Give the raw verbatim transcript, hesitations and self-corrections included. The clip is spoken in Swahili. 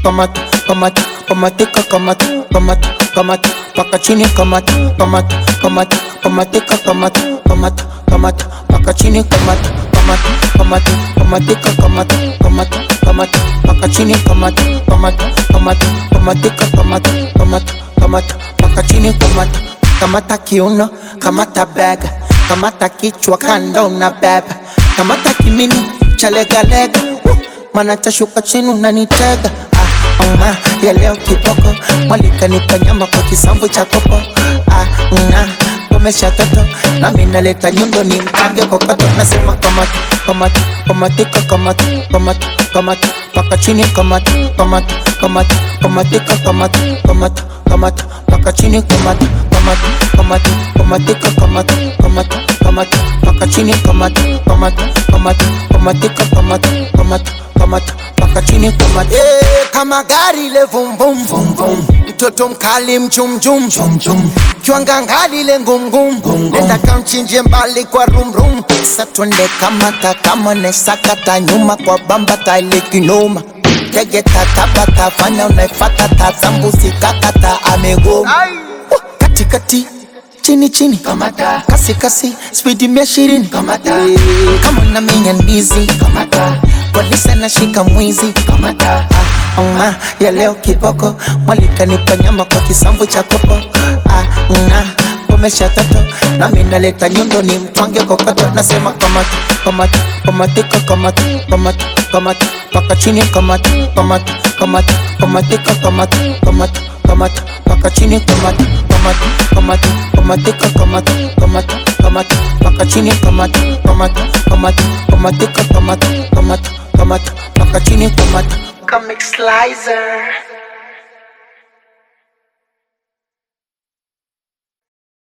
kamata, kamata, kamatika kamata, kamata, kamata, paka chini kamata, kamata, kamata, kamatika kamata, kamata, kamata, paka chini kamata, kamata, kamata, kamatika kamata, kamata, kamata, paka chini kamata, kamata, kamata, kamatika kamata, kamata, kamata, paka chini kamata, kamata kiuno, kamata bega, kamata kichwa kando na beba, kamata kimini chalega lega, mana tashuka chini unanitega. Ah, uma, ya leo kiboko, mwalika nipa nyama kwa kisambu cha kopo. Ah, una, komesha toto, na minaleta nyundo ni mkange kokoto. Nasema kamata, kamata, kamatika kamata, kamata, kamata, paka chini kamata, kamata, kamata, kamatika kamata, kamata, kamata, paka chini kamata, kamata, kamata, kamatika kamata, kamata, kamata, paka chini kamata, kamata, kamata, kamatika kamata, kamata, kamata, paka chini kamata. Eh, kama gari le vum vum vum vum, mtoto mkali mchum chum chum chum, kiwanga ngali le ngum ngum, nenda kamchinje mbali kwa rum rum. Satunde kamata kama nesakata nyuma kwa bamba taile kinoma. Tege tatabata fanya unaifata tazambuzi kakata amego. Kati kati chini chini Kamata, kasi kasi speedi mia shirini kamata, kama na minya ndizi kamata, polisi na shika mwizi kamata, ah, uma, ya leo kiboko mwalika nipa nyama kwa kisambu cha kopo. Ah, una, komesha toto na minaleta nyundo ni mtwange kokoto. Nasema kamata, kamata, kamatika kamata, kamata, kamata, paka chini kamata, kamata, kamata, kamatika kamata, kamata, kamata, paka chini kamata, kamata, kamata, kamatika kamata, kamata, kamata, paka chini kamata, kamata, kamata, kamatika kamata, kamata, kamata, paka chini kamata. Comic Slicer.